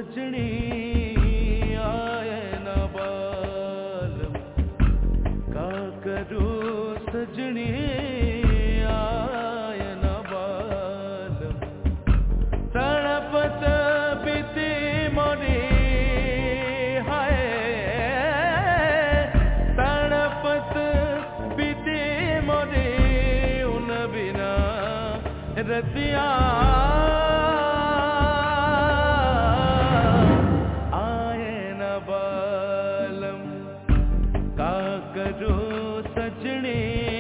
सजनी आए न बालम का करूं सजनी आए न बालम तड़पत बीती मोरी हाय तड़पत बीती मोरी उन बिना रतिया सजनी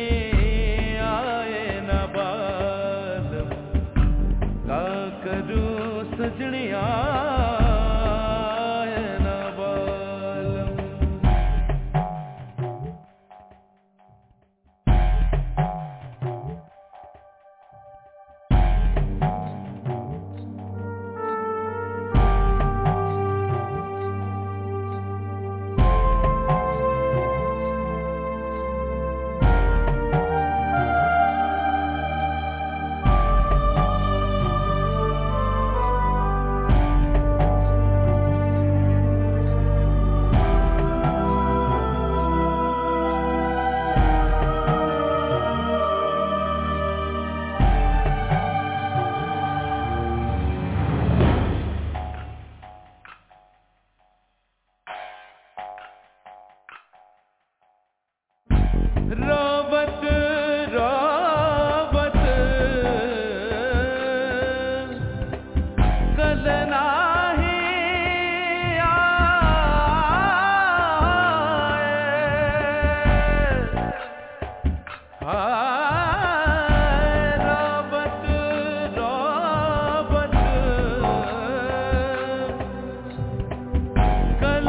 आए न बालम का करूं सजनी आए न बालम रोबत रोबत कल नाही आए रोबत रोबत कल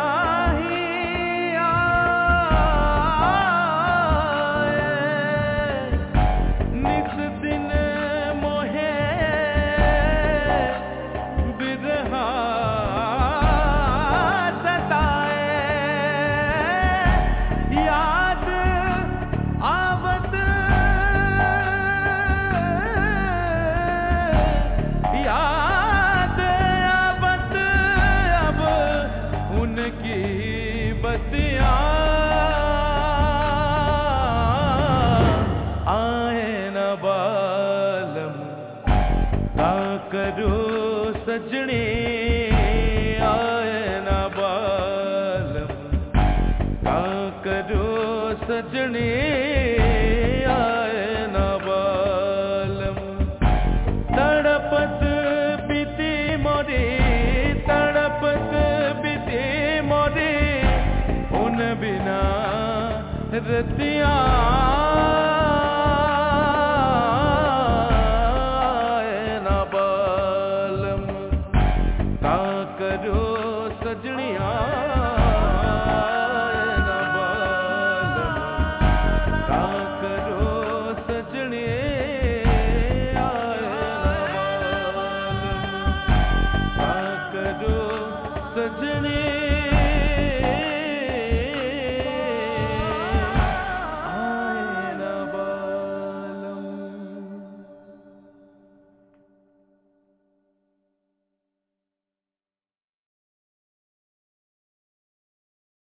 बतिया आए न बालम का करूं सजनी आए न बालम का करूं सजनी आए न बालम तड़पत बीती मोरी तड़पत बीती मोरी उन बिना रतिया